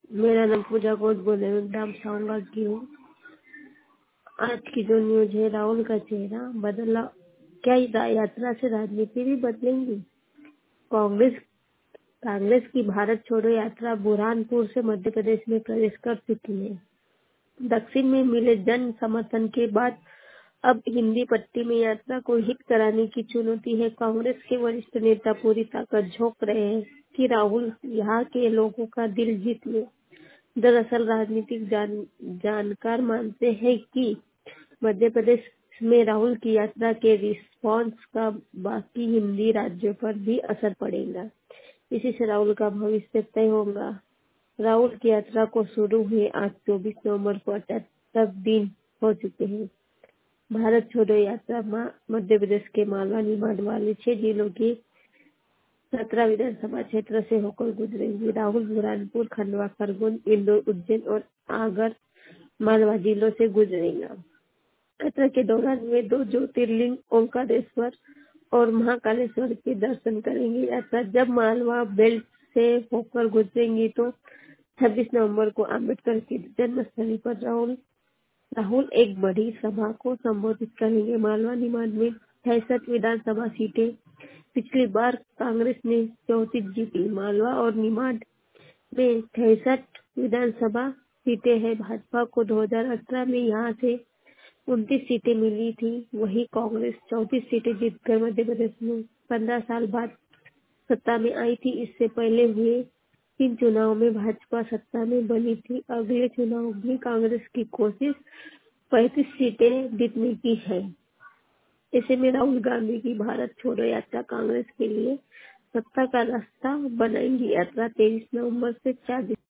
मेरा नाम पूजा कोट बोले मैं ग्राम साऊंगा की हूँ। आज की जो न्यूज है, राहुल का चेहरा बदला। क्या यात्रा से राजनीति भी बदलेंगी? कांग्रेस कांग्रेस की भारत छोड़ो यात्रा बुरहानपुर से मध्य प्रदेश में प्रवेश कर चुकी है। दक्षिण में मिले जन समर्थन के बाद अब हिंदी पट्टी में यात्रा को हिट कराने की चुनौती है। कांग्रेस के वरिष्ठ नेता पूरी ताकत झोंक रहे हैं कि राहुल यहाँ के लोगों का दिल जीत ले। दरअसल राजनीतिक जानकार मानते हैं कि मध्य प्रदेश में राहुल की यात्रा के रिस्पॉन्स का बाकी हिंदी राज्यों पर भी असर पड़ेगा। इसी से राहुल का भविष्य तय होगा। राहुल की यात्रा को शुरू हुए आज 24 नवंबर को 78 दिन हो चुके हैं। भारत छोड़ो यात्रा मध्य प्रदेश के मालवा निमाड़ वाले 6 जिलों की 17 विधानसभा क्षेत्र से होकर गुजरेंगी। राहुल बुरहानपुर, खंडवा, खरगोन, इंदौर, उज्जैन और आगर मालवा जिलों से गुजरेगा। यात्रा के दौरान वे 2 ज्योतिर्लिंग ओंकारेश्वर और महाकालेश्वर के दर्शन करेंगे। यात्रा जब मालवा बेल्ट से होकर गुजरेंगी तो 26 नवंबर को अम्बेडकर की जन्मस्थली पर राहुल एक बड़ी सभा को संबोधित करेंगे। मालवा निमाड़ में 66 विधानसभा सीटें पिछली बार कांग्रेस ने 34 जीती। मालवा और निमाड़ में 66 विधानसभा सीटें हैं। भाजपा को 2018 में यहां से 29 सीटें मिली थी। वहीं कांग्रेस 34 सीटें जीतकर मध्य प्रदेश में 15 साल बाद सत्ता में आई थी। इससे पहले हुए 3 चुनाव में भाजपा सत्ता में बनी थी। अगले चुनाव में कांग्रेस की कोशिश 35 सीटें जीतने की है। ऐसे में राहुल गांधी की भारत छोड़ो यात्रा कांग्रेस के लिए सत्ता का रास्ता बनाएंगी। यात्रा 23 नवंबर से 4